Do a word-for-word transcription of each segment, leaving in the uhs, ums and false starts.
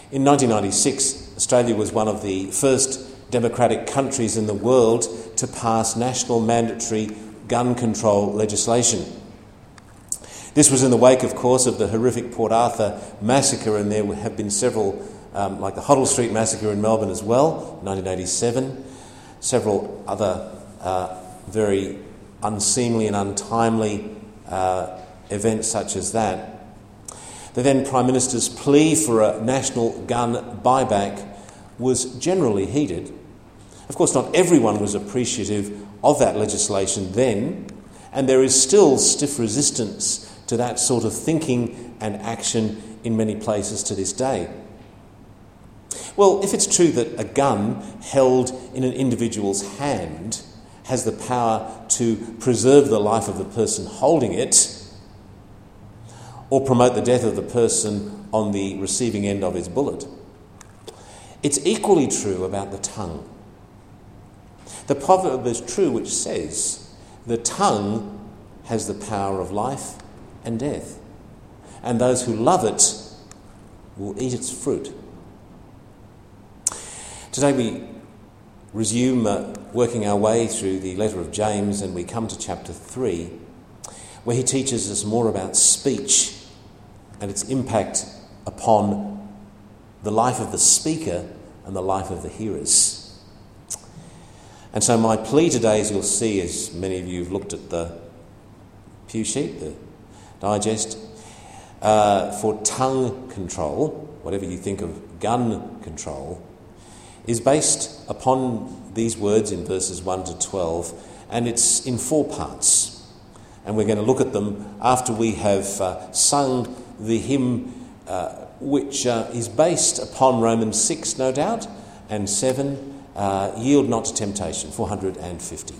In nineteen ninety-six, Australia was one of the first democratic countries in the world to pass national mandatory gun control legislation. This was in the wake, of course, of the horrific Port Arthur massacre, and there have been several, um, like the Hoddle Street massacre in Melbourne as well, nineteen eighty-seven, several other uh, very unseemly and untimely uh, events such as that. The then Prime Minister's plea for a national gun buyback was generally heeded. Of course, not everyone was appreciative of that legislation then, and there is still stiff resistance to that sort of thinking and action in many places to this day. Well, if it's true that a gun held in an individual's hand has the power to preserve the life of the person holding it, or promote the death of the person on the receiving end of his bullet, it's equally true about the tongue. The proverb is true which says, the tongue has the power of life and death, and those who love it will eat its fruit. Today we resume uh, working our way through the letter of James, and we come to chapter three, where he teaches us more about speech and its impact upon the life of the speaker and the life of the hearers. And so my plea today, as you'll see, as many of you have looked at the pew sheet, the digest, uh, for tongue control, whatever you think of gun control, is based upon these words in verses one to twelve, and it's in four parts. And we're going to look at them after we have uh, sung the hymn uh, which uh, is based upon Romans six, no doubt, and seven, uh, Yield Not to Temptation, four hundred fifty.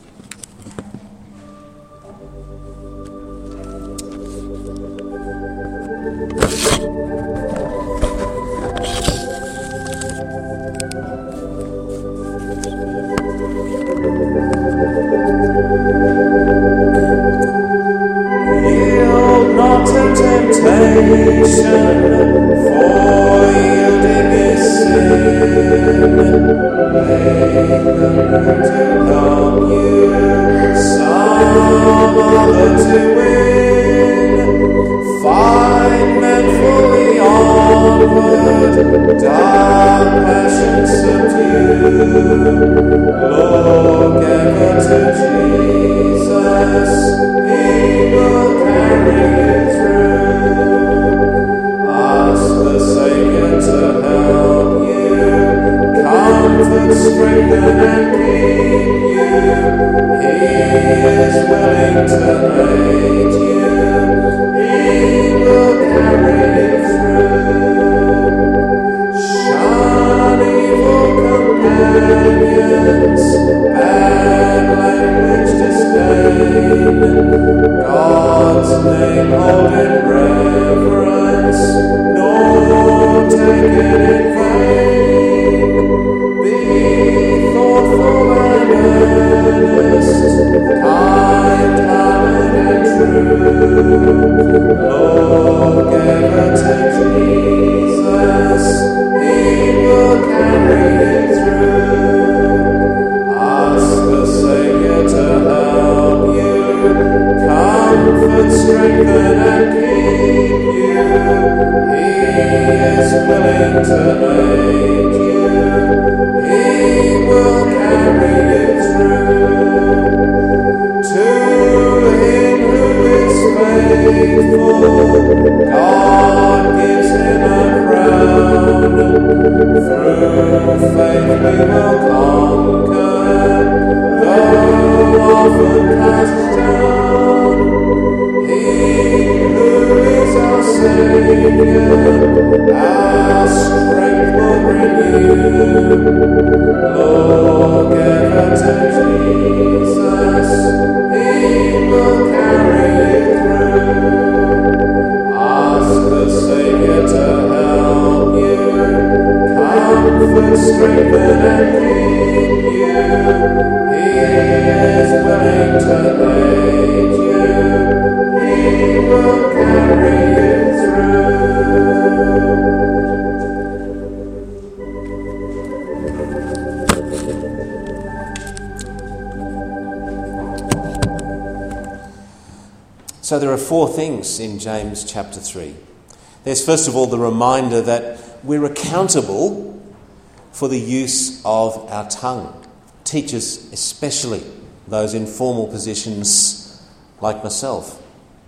So there are four things in James chapter three. There's first of all the reminder that we're accountable for the use of our tongue. Teachers especially, those in formal positions like myself.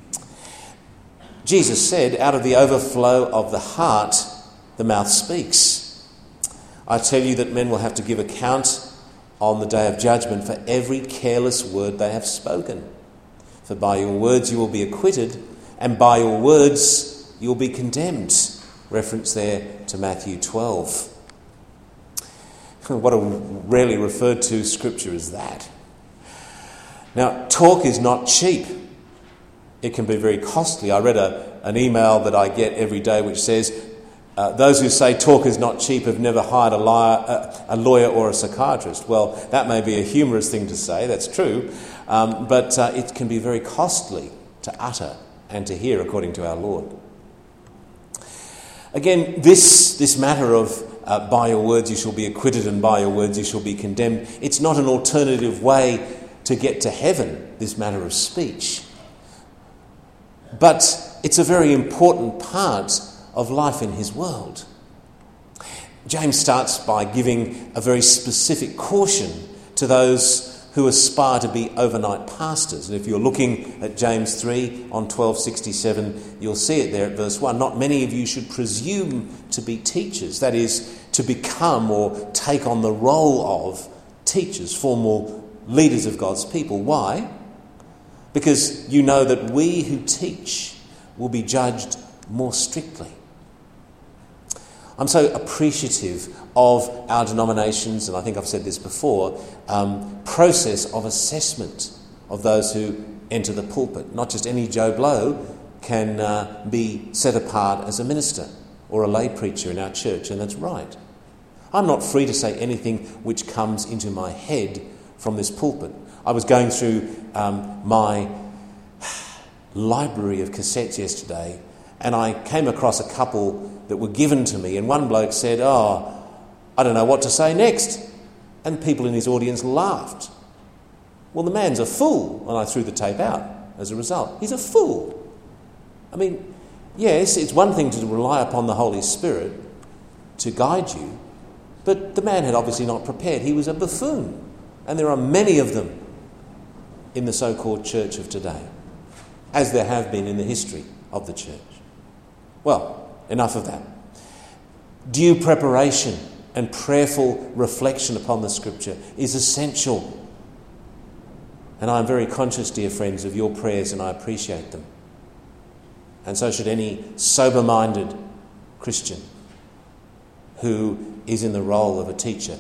Jesus said, out of the overflow of the heart, the mouth speaks. I tell you that men will have to give account on the day of judgment for every careless word they have spoken. For by your words you will be acquitted, and by your words you will be condemned. Reference there to Matthew twelve. What a rarely referred to scripture is that. Now, talk is not cheap. It can be very costly. I read a, an email that I get every day which says, uh, those who say talk is not cheap have never hired a, liar, uh, a lawyer or a psychiatrist. Well, that may be a humorous thing to say, that's true, um, but uh, it can be very costly to utter and to hear according to our Lord. Again, this, this matter of uh, by your words you shall be acquitted and by your words you shall be condemned, it's not an alternative way to get to heaven, this matter of speech. But it's a very important part of life in his world. James starts by giving a very specific caution to those who aspire to be overnight pastors. And if you're looking at James three on twelve sixty-seven, you'll see it there at verse one. Not many of you should presume to be teachers, that is, to become or take on the role of teachers, formal leaders of God's people. Why? Because you know that we who teach will be judged more strictly. I'm so appreciative of our denominations, and I think I've said this before, um, process of assessment of those who enter the pulpit. Not just any Joe Blow can uh, be set apart as a minister or a lay preacher in our church, and that's right. I'm not free to say anything which comes into my head from this pulpit. I was going through um, my library of cassettes yesterday, and I came across a couple that were given to me, and one bloke said, oh, I don't know what to say next. And people in his audience laughed. Well, the man's a fool, and I threw the tape out as a result. He's a fool. I mean, yes, it's one thing to rely upon the Holy Spirit to guide you, but the man had obviously not prepared. He was a buffoon, and there are many of them in the so-called church of today, as there have been in the history of the church. Well, enough of that. Due preparation and prayerful reflection upon the Scripture is essential. And I'm very conscious, dear friends, of your prayers, and I appreciate them. And so should any sober-minded Christian who is in the role of a teacher,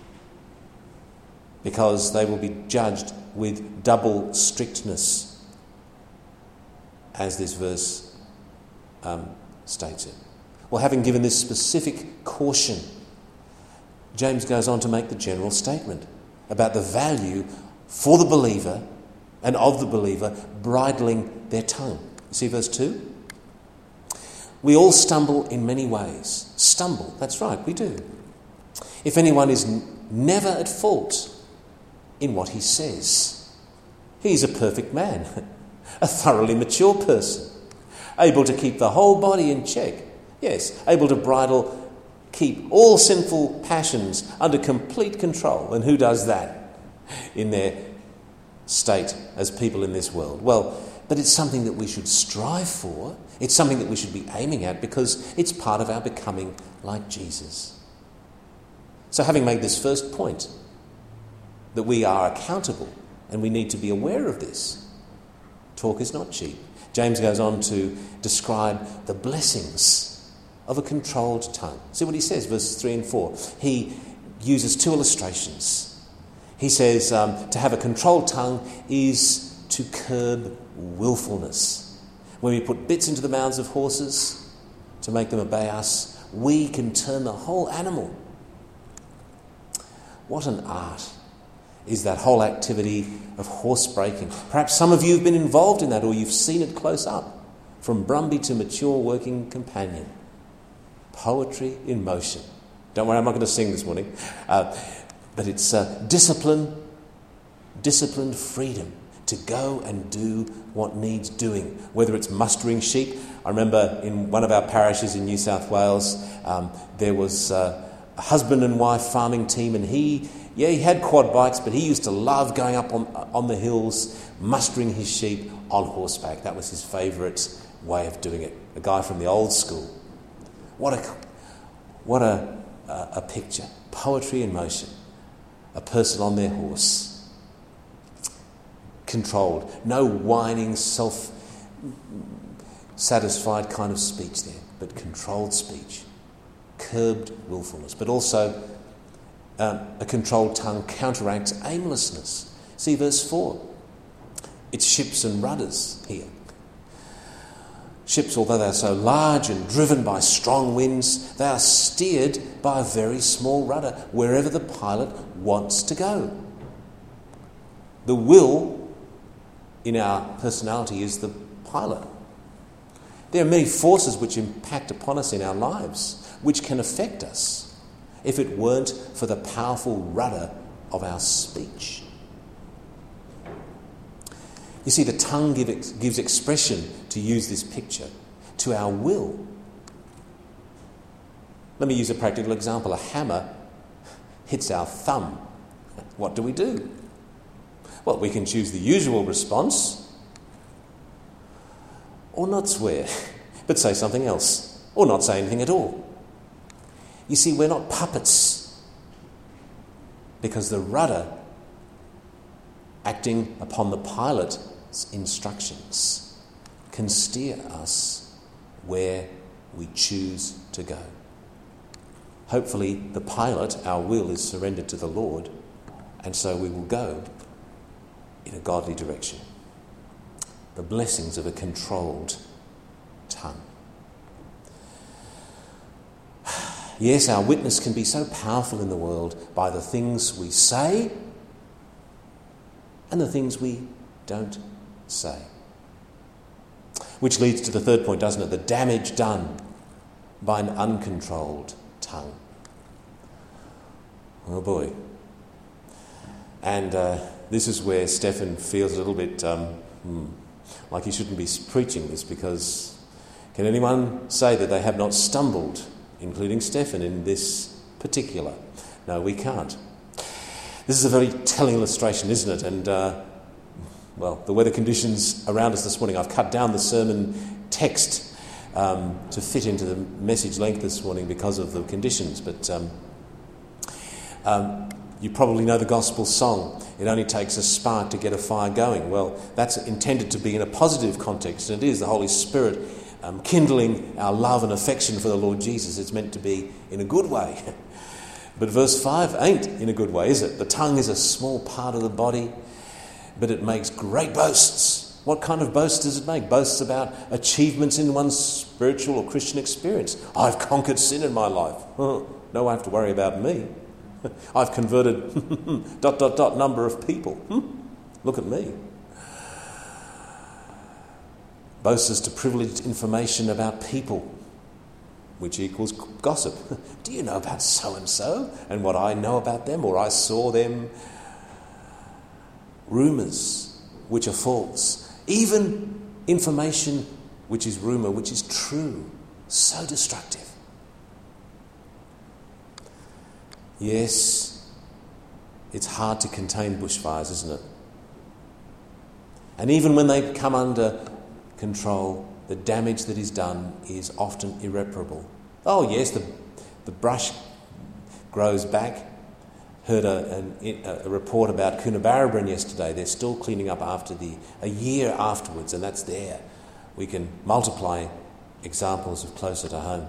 because they will be judged with double strictness, as this verse um, states it. Well, having given this specific caution, James goes on to make the general statement about the value for the believer and of the believer bridling their tongue. You see verse two? We all stumble in many ways. Stumble, that's right, we do. If anyone is n- never at fault in what he says, he's a perfect man, a thoroughly mature person, able to keep the whole body in check. Yes, able to bridle, keep all sinful passions under complete control. And who does that in their state as people in this world? Well, but it's something that we should strive for. It's something that we should be aiming at, because it's part of our becoming like Jesus. So having made this first point, that we are accountable and we need to be aware of this, talk is not cheap. James goes on to describe the blessings of a controlled tongue. See what he says, verses three and four. He uses two illustrations. He says um, to have a controlled tongue is to curb willfulness. When we put bits into the mouths of horses to make them obey us, we can turn the whole animal. What an art is that whole activity of horse breaking. Perhaps some of you have been involved in that, or you've seen it close up, from Brumby to mature working companion. Poetry in motion. Don't worry, I'm not going to sing this morning. Uh, but it's uh, discipline, disciplined freedom to go and do what needs doing, whether it's mustering sheep. I remember in one of our parishes in New South Wales, um, there was uh, a husband and wife farming team, and he, yeah, he had quad bikes, but he used to love going up on, on the hills, mustering his sheep on horseback. That was his favourite way of doing it. A guy from the old school. What a, what a, a, a picture. Poetry in motion. A person on their horse. Controlled. No whining, self-satisfied kind of speech there, but controlled speech. Curbed willfulness. But also um, a controlled tongue counteracts aimlessness. See verse four. It's ships and rudders here. Ships, although they are so large and driven by strong winds, they are steered by a very small rudder, wherever the pilot wants to go. The will in our personality is the pilot. There are many forces which impact upon us in our lives, which can affect us if it weren't for the powerful rudder of our speech. You see, the tongue give ex- gives expression, to use this picture, to our will. Let me use a practical example. A hammer hits our thumb. What do we do? Well, we can choose the usual response, or not swear, but say something else, or not say anything at all. You see, we're not puppets, because the rudder acting upon the pilot's instructions can steer us where we choose to go. Hopefully the pilot, our will, is surrendered to the Lord, and so we will go in a godly direction. The blessings of a controlled tongue. Yes, our witness can be so powerful in the world by the things we say and the things we don't say. Which leads to the third point, doesn't it? The damage done by an uncontrolled tongue. Oh boy. And uh, this is where Stefan feels a little bit um, hmm, like he shouldn't be preaching this, because can anyone say that they have not stumbled, including Stefan, in this particular? No, we can't. This is a very telling illustration, isn't it? And, uh, well, the weather conditions around us this morning, I've cut down the sermon text um, to fit into the message length this morning because of the conditions. But um, um, you probably know the gospel song, "It only takes a spark to get a fire going." Well, that's intended to be in a positive context, and it is the Holy Spirit um, kindling our love and affection for the Lord Jesus. It's meant to be in a good way. But verse five ain't in a good way, is it? The tongue is a small part of the body, but it makes great boasts. What kind of boasts does it make? Boasts about achievements in one's spiritual or Christian experience. I've conquered sin in my life. Oh, no, I have to worry about me. I've converted dot, dot, dot number of people. Look at me. Boasts as to privileged information about people, which equals gossip. Do you know about so-and-so and what I know about them, or I saw them? Rumours, which are false. Even information which is rumour, which is true. So destructive. Yes, it's hard to contain bushfires, isn't it? And even when they come under control, the damage that is done is often irreparable. Oh yes, the the brush grows back. Heard a, a, a report about Coonabarabran yesterday. They're still cleaning up after the a year afterwards, and that's there. We can multiply examples of closer to home.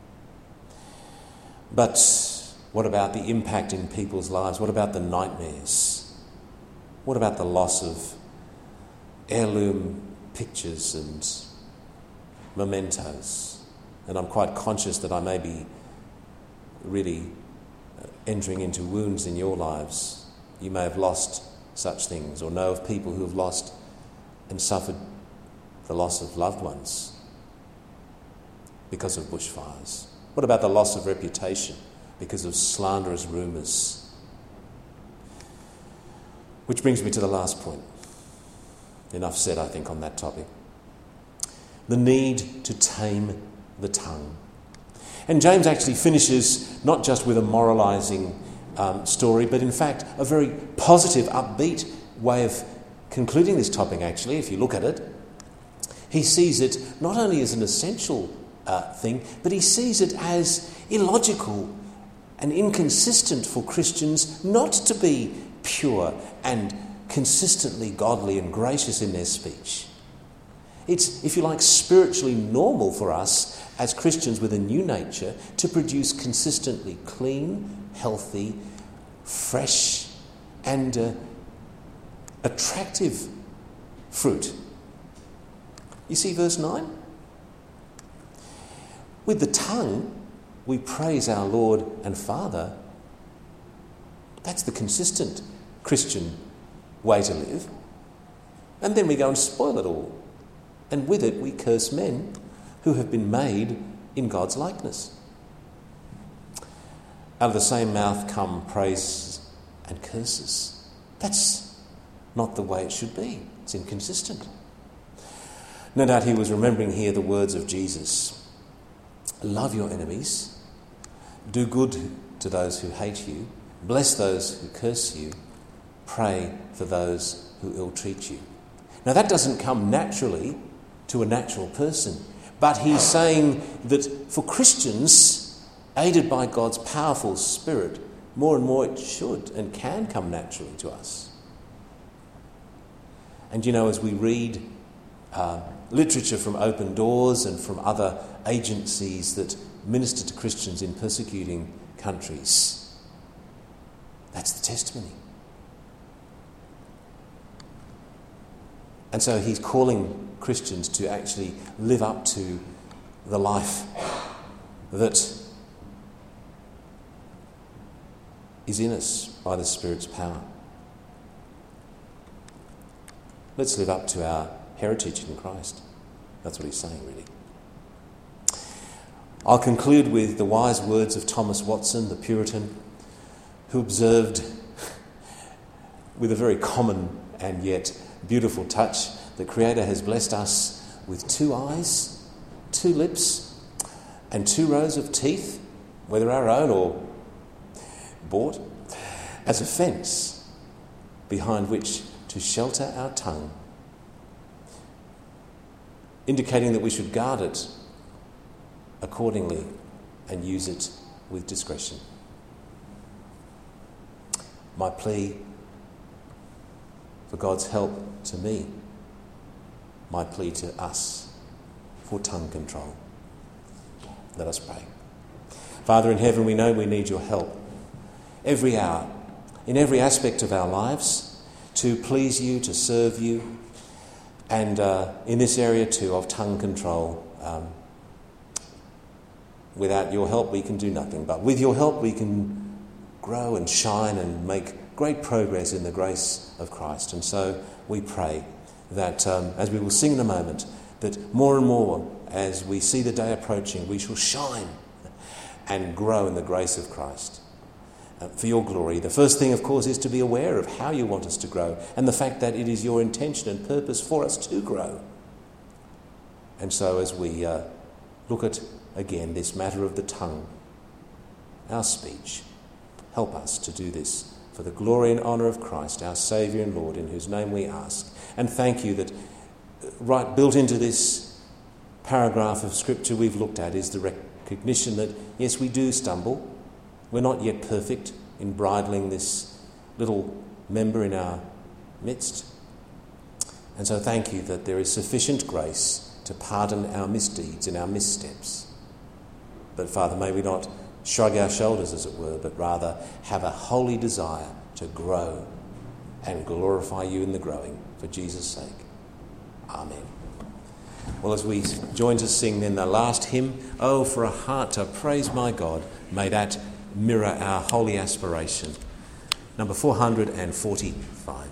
But what about the impact in people's lives? What about the nightmares? What about the loss of heirloom pictures and mementos? And I'm quite conscious that I may be really entering into wounds in your lives. You may have lost such things, or know of people who have lost and suffered the loss of loved ones because of bushfires. What about the loss of reputation because of slanderous rumours? Which brings me to the last point. Enough said, I think, on that topic. The need to tame the tongue. And James actually finishes not just with a moralising um, story, but in fact a very positive, upbeat way of concluding this topic, actually, if you look at it. He sees it not only as an essential uh, thing, but he sees it as illogical and inconsistent for Christians not to be pure and consistently godly and gracious in their speech. It's, if you like, spiritually normal for us as Christians with a new nature to produce consistently clean, healthy, fresh and uh, attractive fruit. You see verse nine? With the tongue we praise our Lord and Father. That's the consistent Christian way to live. And then we go and spoil it all. And with it we curse men who have been made in God's likeness. Out of the same mouth come praise and curses. That's not the way it should be. It's inconsistent. No doubt he was remembering here the words of Jesus. Love your enemies. Do good to those who hate you. Bless those who curse you. Pray for those who ill-treat you. Now that doesn't come naturally to a natural person. But he's saying that for Christians, aided by God's powerful Spirit, more and more it should and can come naturally to us. And you know, as we read uh, literature from Open Doors and from other agencies that minister to Christians in persecuting countries, that's the testimony. And so he's calling Christians to actually live up to the life that is in us by the Spirit's power. Let's live up to our heritage in Christ. That's what he's saying, really. I'll conclude with the wise words of Thomas Watson, the Puritan, who observed with a very common and yet beautiful touch, the Creator has blessed us with two eyes, two lips, and two rows of teeth, whether our own or bought, as a fence behind which to shelter our tongue, indicating that we should guard it accordingly and use it with discretion. My plea for God's help to me, my plea to us for tongue control. Let us pray. Father in heaven, we know we need your help every hour, in every aspect of our lives, to please you, to serve you, and uh, in this area too of tongue control. Um, without your help we can do nothing, but with your help we can grow and shine and make great progress in the grace of Christ. And so we pray that, um, as we will sing in a moment, that more and more as we see the day approaching, we shall shine and grow in the grace of Christ. Uh, for your glory. The first thing, of course, is to be aware of how you want us to grow and the fact that it is your intention and purpose for us to grow. And so as we uh, look at, again, this matter of the tongue, our speech, help us to do this for the glory and honour of Christ, our Saviour and Lord, in whose name we ask. And thank you that right built into this paragraph of Scripture we've looked at is the recognition that, yes, we do stumble. We're not yet perfect in bridling this little member in our midst. And so thank you that there is sufficient grace to pardon our misdeeds and our missteps. But Father, may we not shrug our shoulders, as it were, but rather have a holy desire to grow and glorify you in the growing, for Jesus' sake. Amen. Well, as we join to sing then the last hymn, Oh, for a heart to praise my God, may that mirror our holy aspiration. Number four hundred forty-five.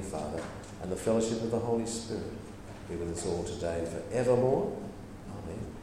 Father, and the fellowship of the Holy Spirit be with us all today and forevermore. Amen.